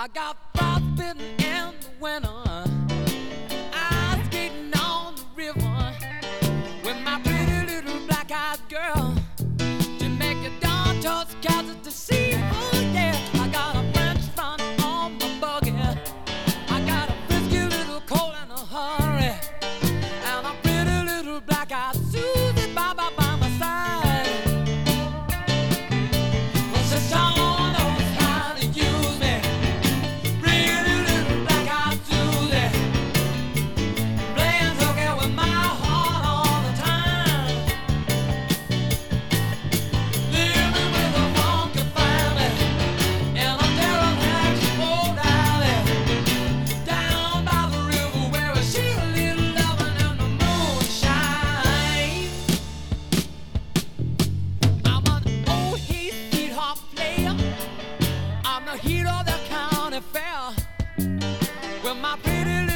I got frostbitten in the winter. I'm skating on the river with my pretty little black-eyed girl. Jamaica Dawn toast cats to see. Oh yeah, I got a French front on my buggy. I got a frisky little coat in a hurry, and a pretty little black-eyed Susie by my side. Well, she's on knows how to use me. Pretty little black-eyed Susie, playing hooky with my heart all the time. Living with a funky family in a derelict old alley down by the river where I see a little loving in the moonshine. I'm an old hayseed harp player. I'm the heat of the county fair with my pretty